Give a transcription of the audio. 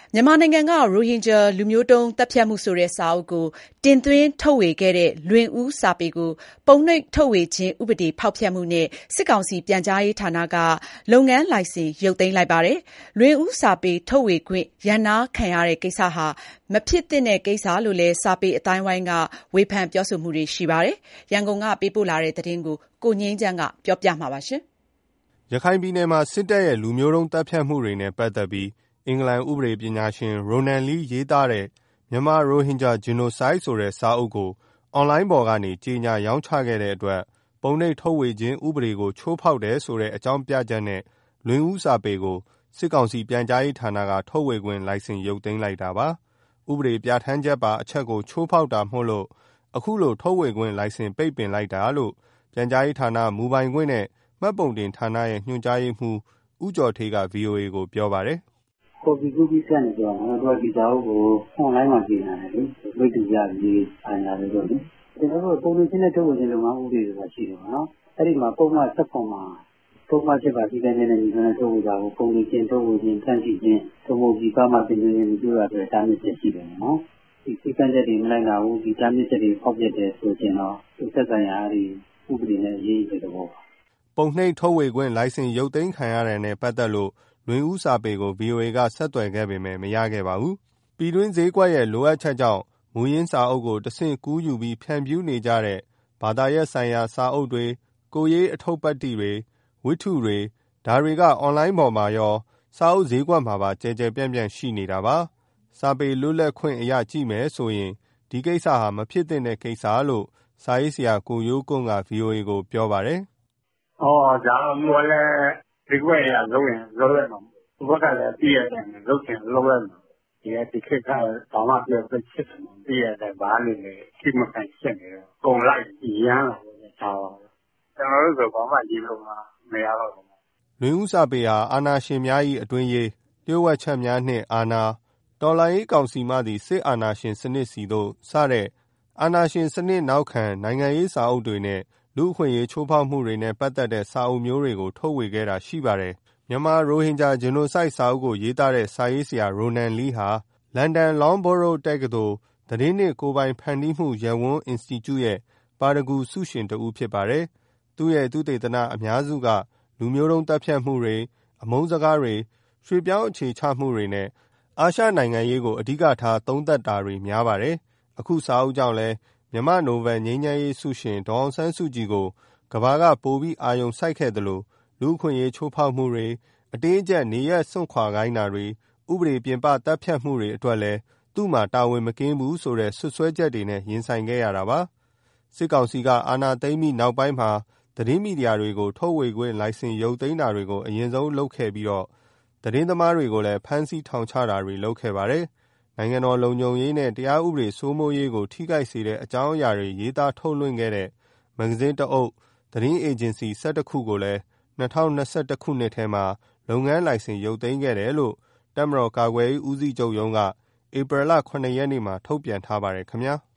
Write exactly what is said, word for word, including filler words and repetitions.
မြန်မာနိုင်ငံက ရိုဟင်ဂျာလူမျိုးတုံးသတ်ဖြတ်မှုဆိုတဲ့စာအုပ်ကိုတင်သွင်းထုတ်ဝေခဲ့တဲ့လွင်ဦးစာပေကိုပုံနှိပ်ထုတ်ဝေခြင်းဥပဒေဖောက်ဖျက်မှုနဲ့စစ်ကောင်စီပြန်ကြားရေးဌာနကလုပ်ငန်းလိုင်စင်ရုပ်သိမ်းလိုက်ပါတယ်။လွင်ဦးစာပေထုတ်ဝေခွင့်ရပ်နားခံရတဲ့ကိစ္စဟာမဖြစ်သင့်တဲ့ကိစ္စလို့လည်းစာပေအသိုင်းအဝိုင်းကဝေဖန်ပြောဆိုမှုတွေရှိပါတယ်။ရန်ကုန်ကပေးပို့လာတဲ့သတင်းကိုကိုငြိမ်းချမ်းကပြောပြမှာပါ။ရခိုင်ပြည်နယ်မှာစစ်တပ်ရဲ့လူမျိုးတုံးသတ်ဖြတ်မှုတွေနဲ့ပတ်သက်ပြီးအင်္ဂလန်ဥပဒေပညာရှင်ရိုနန်လီရေးသားတဲ့မြန်မာရိုဟင်ဂျာဂျီနိုဆိုက်ဆိုတဲ့စာအုပ်ကိုအွန်လိုင်းပေါ်ကနေကြေညာရောင်းချခဲ့တဲ့အတွက်ပုံနှိပ်ထုတ်ဝေခြင်းဥပဒေကိုချိုးဖောက်တယ်ဆိုတဲ့အကြောင်းပြချက်နဲ့လွင်ဦးစာပေကိုစစ်ကောင်စီပြန်ကြားရေးဌာနကထုတ်ဝေခွင့်လိုင်စင်ရုပ်သိမ်းလိုက်တာပါ။ဥပဒေပြဋ္ဌာန်းချက်ပါအချက်ကိုချိုးဖောက်တာမို့လို့အခုလိုထုတ်ဝေခွင့်လိုင်စင်ပိတ်ပင်လိုက်တာလို့ပြန်ကြားရေးဌာနမူပိုင်ခွင့်နဲ့မှတ်ပုံတင်ဌာနရဲ့ညွှန်ကြားရေးမှူးဦးကျော်ဌေးက ဗွီအိုအေကိုပြောပါတယ်။ကိုပီကူပီဆက်နေကြတော့ကျွန်တော်တို့ဒီစာအုပ်ကိုအွန်လိုင်းမှာပြင်ရတယ်လေ။ဝိတုရပြီးအာဏာလို့တော့လေ။ကျွန်တော်တို့ပုံနှိပ်ခြင်းနဲ့ထုတ်ဝေခြင်းလုပ်ငန်းဥပဒေဆိုတာရှိတယ်ပေါ့နော်။အဲ့ဒီမှာပုံမှန်ဆက်ခွန်မှာပုံမှန်ချက်ပါပြည်တဲ့နဲ့ညီတဲ့ထုတ်ဝေတာကိုပုံနှိပ်ခြင်းထုတ်ဝေခြင်းတန့်ရှိခြင်းသုံးဖို့ဒီကားမှပြင်နေနေကြရတဲ့တားမြစ်ချက်ရှိတယ်နော်။ဒီစိတ်ကန့်ချက်တွေမလိုက်တာဘူးဒီတားမြစ်ချက်တွေဖောက်ပြတယ်ဆိုရင်တော့သူသက်ဆိုင်ရာအဲ့ဒီဥပဒေနဲ့ရေးရတဲ့ဘောပါ။ပုံနှိပ်ထုတ်ဝေခွင့်လိုင်စင်ရုပ်သိမ်းခံရတဲ့နဲ့ပတ်သက်လို့လွင်ဦးစာပေကို ဗွီအိုအေကဆက်သွယ်ခဲ့ပေမဲ့မရခဲ့ပါဘူး။ပြည်တွင်းဈေးကွက်ရဲ့လိုအပ်ချက်ကြောင့်မူရင်းစာအုပ်ကိုတဆင့်ကူးယူပြီးဖြန့်ဖြူးနေကြတဲ့ဘာသာရပ်ဆိုင်ရာစာအုပ်တွေကိုရေးအထုပ်ပတ်တိတွေဝိထုတွေဒါတွေကအွန်လိုင်းပေါ်မှာရောစာအုပ်ဈေးကွက်မှာပါကျယ်ကျယ်ပြန့်ပြန့်ရှိနေတာပါ။စာပေလွတ်လပ်ခွင့်အရကြည့်မယ်ဆိုရင်ဒီကိစ္စဟာမဖြစ်သင့်တဲ့ကိစ္စလို့စာရေးဆရာကိုရိုးကွန်းက ဗွီအိုအေကိုပြောပါတယ်။ဟောဒါမှလည်းဒီကွက်ရလုံးရင်လုံးရမှာဘုရားကလည်းပြည့်ရတယ်လုံးချင်လုံးရမှာဒီအတိခက်ကတော့မှပြောပြချစ်တယ်ပြည့်ရတယ်ဘာလို့လဲရှိမခံချက်နေတော့ကုန်လိုက်ရမ်းလာတယ်သာကျွန်တော်တို့ဆိုဘာမှရေးလို့မရတော့ဘူးလွင်ဦးစာပေဟာအာနာရှင်များ၏အတွင်းရေးလျှို့ဝှက်ချက်များနှင့်အာနာတော်လှန်ရေးကောင်စီမှသည့်စစ်အာဏာရှင်စနစ်စီသို့စတဲ့အာဏာရှင်စနစ်နောက်ခံနိုင်ငံရေးစာအုပ်တွေနဲ့လူ့အခွင့်အရေးချိုးဖောက်မှုတွေနဲ့ပတ်သက်တဲ့စာအုပ်မျိုးတွေကိုထုတ်ဝေခဲ့တာရှိပါတယ်။မြန်မာရိုဟင်ဂျာဂျီနိုဆိုက်စာအုပ်ကိုရေးသားတဲ့စာရေးဆရာရိုနန်လီဟာလန်ဒန် Loughborough တက္ကသိုလ်သတင်းနှင့်ကိုယ်ပိုင်ဖန်တီးမှုရပ်ဝန်းအင်စတီကျုရဲ့ပါရဂူဆုရှင်တဦးဖြစ်ပါတယ်။သူ့ရဲ့သုတေသနအများစုကလူမျိုးတုံးသတ်ဖြတ်မှုတွေအမုန်းစကားတွေရွှေ့ပြောင်းအခြေချမှုတွေနဲ့အာရှနိုင်ငံရေးကိုအဓိကထားသုံးသပ်တာတွေများပါတယ်။အခုစာအုပ်ကြောင့်လဲမြန်မာနိုဗယ်ငြိမ်းချမ်းရေးဆုရှင်ဒေါ်အောင်ဆန်းစုကြည်ကိုကမ္ဘာကပိုပြီးအာရုံစိုက်ခဲ့တယ်လို့လူ့အခွင့်အရေးချိုးဖောက်မှုတွေအတင်းအကျပ်နေရက်စွန့်ခွာခိုင်းတာတွေဥပဒေပြင်ပတပ်ဖြတ်မှုတွေအတွက်လဲသူ့မှာတာဝန်မကင်းဘူးဆိုတဲ့ဆွဆွဲချက်တွေနဲ့ရင်ဆိုင်ခဲ့ရတာပါစစ်ကောင်စီကအာဏာသိမ်းပြီးနောက်ပိုင်းမှာသတင်းမီဒီယာတွေကိုထုတ်ဝေခွင့်လိုင်စင်ရုပ်သိမ်းတာတွေကိုအရင်ဆုံးလုပ်ခဲ့ပြီးတော့သတင်းသမားတွေကိုလည်းဖမ်းဆီးထောင်ချတာတွေလုပ်ခဲ့ပါတယ်နိုင်ငံတော်လုံခြုံရေးနဲ့တရားဥပဒေစိုးမိုးရေးကိုထိခိုက်စေတဲ့အကြောင်းအရာတွေရေးသားထုတ်လွှင့်ခဲ့တဲ့မဂ္ဂဇင်းတအုပ်သတင်းအေဂျင်စီ၁၁ခုကိုလည်း၂၀၂၁ခုနှစ်ထဲမှာလုပ်ငန်းလိုင်စင်ရုပ်သိမ်းခဲ့တယ်လို့တပ်မတော်ကာကွယ်ရေးဦးစီးချုပ်ရုံးကဧပြီလ၇ရက်နေ့မှာထုတ်ပြန်ထားပါတယ်ခင်ဗျာ။